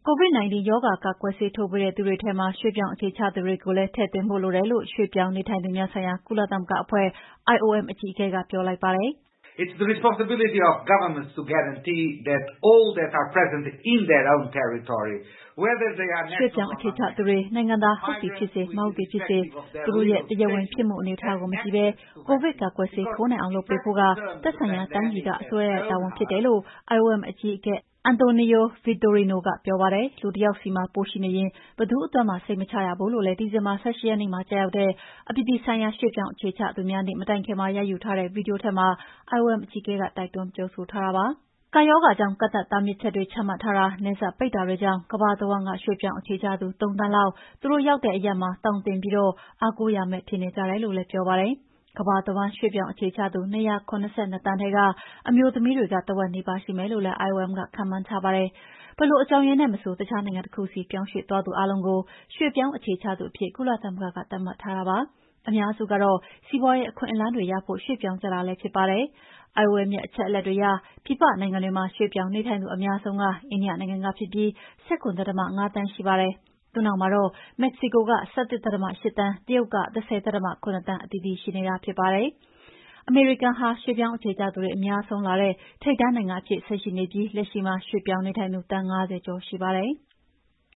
COVID-19 ရောဂါကာကွယ်ဆေးထိုးပေးတဲ့သူတွေထဲမှာရွှေ့ပြောင်းအခြေချသူတွေကိုလည်းထည့်သွင်းဖို့လိုတယ်လို့ရွှေ့ပြောင်းနေထိုင်သူများဆိုင်ရာကုလသမဂ္ဂအဖွဲ့ IOM အကြီးအကဲကပြောလိုက်ပါတယ်။ It's the responsibility of governments to guarantee that all that are present in their own territory, whether they are ရွှေ့ပြောင်းအခြေချသူတွေနိုင်ငံသားဟုတ်သည်ဖြစ်စေမဟုတ်သည်ဖြစ်စေသူတို့ရဲ့တရားဝင်ဖြစ်မှုအနေအထားကိုမကြည့်ဘဲကိုဗစ်ကာကွယ်ဆေးထိုးနိုင်အောင်လုပ်ပေးဖို့ကသက်ဆိုင်ရာတိုင်းပြည်ကအစိုးရရဲ့တာဝန်ဖြစ်တယ်လို့ IOM အကြီးအကဲAntonio Vitorino ကပြောပါတယ်။လူတစ်ယောက်စီမှာပိုးရှိနေရင်ဘယ်သူ့အတွက်မှစိတ်မချရဘူးလို့လည်းဒီဇင်ဘာ18 ရက်နေ့မှာကျရောက်တဲ့အပြည်ပြည်ဆိုင်ရာရွှေ့ပြောင်းအခြေချသူများနေ့မတိုင်ခင်မှာရိုက်ယူထားတဲ့ဗီဒီယိုထဲမှာ IOM အကြီးအကဲကတိုက်တွန်းပြောဆိုထားတာပါ။ကပ်ရောဂါကြောင့်ကန့်သတ်တားမြစ်ချက်တွေချမှတ်ထားတာ၊နယ်စပ်ပိတ်တာတွေကြောင့်ကမ္ဘာတဝန်းကရွှေ့ပြောင်းအခြေချသူ3 သန်းလောက်သူတို့ရောက်တဲ့အရပ်မှာသောင်တင်ပြီးအားကိုးရာမဲ့ဖြစ်နေကြတယ်လို့လည်းပြောပါတယ်။ကမ္ဘာတဝန်းရွှေ့ပြောင်းအခြေချသူ272 သန်းထဲကအမျိုးသမီးတွေကတဝက်နီးပါးရှိမယ်လို့လည်း IOM ကခန့်မှန်းထားပါတယ်။ဘယ်လိုအကြောင်းရင်းနဲ့မဆိုတခြားနိုင်ငံတစ်ခုစီပြောင်းရွှေ့သွားသူအားလုံးကိုရွှေ့ပြောင်းအခြေချသူအဖြစ်ကုလသမဂ္ဂကသတ်မှတ်ထားတာပါ။အများစုကတော့စီးပွားရေးအခွင့်အလမ်းတွေရဖို့ရွှေ့ပြောင်းကြတာလည်းဖြစ်ပါတယ်။ IOM ရဲ့အချက်အလက်တွေအရပြည်ပနိုင်ငံတွေမှာရွှေ့ပြောင်းနေထိုင်သူအများဆုံးကအိန္ဒိယနိုင်ငံကဖြစ်ပြီး 19.5 သန်းရှိပါတယ်။သူ့နောက်မှာတော့မက္ကဆီကိုက 17.8 သန်း၊တရုတ်က 10.7 သန်းအသီးသီးရှိနေတာဖြစ်ပါတယ်။အမေရိကန်ဟာရွှေ့ပြောင်းအခြေချသူတွေအများဆုံးလာတဲ့ထိပ်တန်းနိုင်ငံအဖြစ်ဆက်ရှိနေပြီးလက်ရှိမှာရွှေ့ပြောင်းနေထိုင်သူသန်း 50 ကျော်ရှိပါတယ်။